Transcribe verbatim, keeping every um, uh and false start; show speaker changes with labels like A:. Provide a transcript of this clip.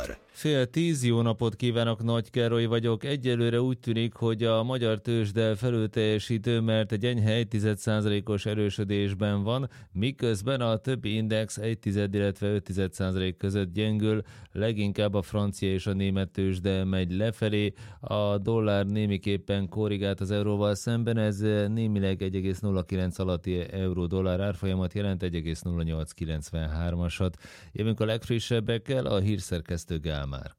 A: Gáspár.
B: Fél tíz, jó napot kívánok, Nagy Károly vagyok. Egyelőre úgy tűnik, hogy a magyar tőzsde felülteljesítő, mert egy enyhe egy tized százalékos erősödésben van, miközben a többi index egy tized, illetve öt tized százalék között gyengül, leginkább a francia és a német tőzsde megy lefelé, a dollár némiképpen korrigált az euróval szemben, ez némileg egy egész nulla kilenc alatti euró-dollár árfolyamat jelent, egy egész nulla nyolc kilencvenhármasat. Jövünk a legfrissebbekkel, a hírszerkesztő Gál Márk.